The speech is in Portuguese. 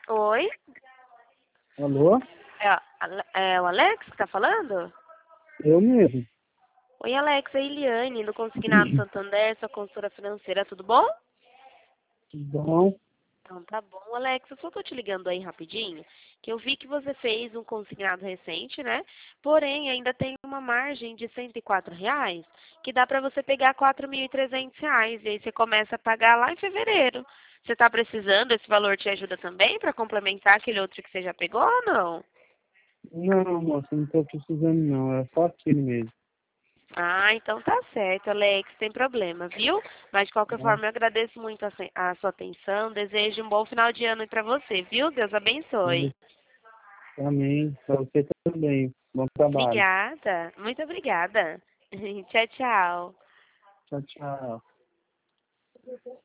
Oi? Alô? É o Alex que tá falando? Eu mesmo. Oi, Alex, é a Eliane, do Consignado Santander, sua consultora financeira, tudo bom? Tudo bom? Então tá bom, Alex, eu só tô te ligando aí rapidinho, que eu vi que você fez um consignado recente, né? Porém, ainda tem uma margem de R$ 104, que dá pra você pegar R$ 4.300, e aí você começa a pagar lá em fevereiro. Você tá precisando, esse valor te ajuda também pra complementar aquele outro que você já pegou ou não? Não, moça, não tô precisando não. É só aquele mesmo. Ah, então tá certo, Alex, sem problema, viu? Mas de qualquer Tá? forma, eu agradeço muito a sua atenção, desejo um bom final de ano para você, viu? Deus abençoe. Amém. Pra você também. Bom trabalho. Obrigada, muito obrigada. Tchau, tchau. Tchau, tchau.